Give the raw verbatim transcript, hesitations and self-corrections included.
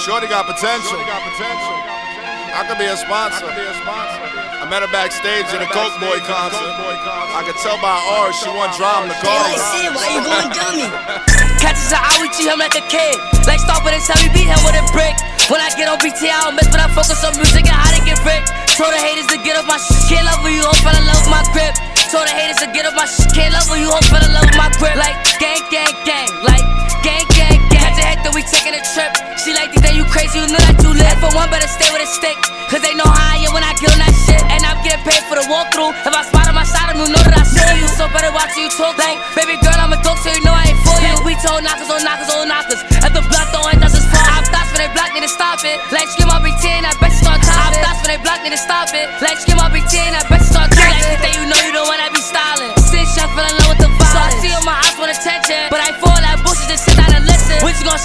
Shorty got potential. I could be a sponsor. I met her backstage at a Coke Boy concert. I could tell by ours she want drama to call her. Shit, why you going dummy? Catches an eye, we treat him like a kid. Like start with his head, we beat him with a brick. When I get on B T, I don't miss, but I focus on music and how to get rich. Told the haters to get off my shit. Can't love when you hope, fell in love with my grip. Told the haters to get off my shit. Can't love when you hope, fell in love with my grip. Like gang, gang, gang. Like gang, gang, gang. Catch a head, then we taking a trip. She like to think you crazy, you know that you lit. For one, better stay with a stick. Cause they know how I am when I get on that shit. And I'm getting paid for the walkthrough. If I spot on my side, I'm you know that I saw you. So better watch you talk. Like, baby girl, I'm a dog, so you know I ain't for you. We told knockers on knockers on knockers. If the block don't end, that's his fault. I'm thoughts when they block, need to stop it. Like, skim my B T and I bet you start top. I'm thoughts when they block, need to stop it. Like, skim my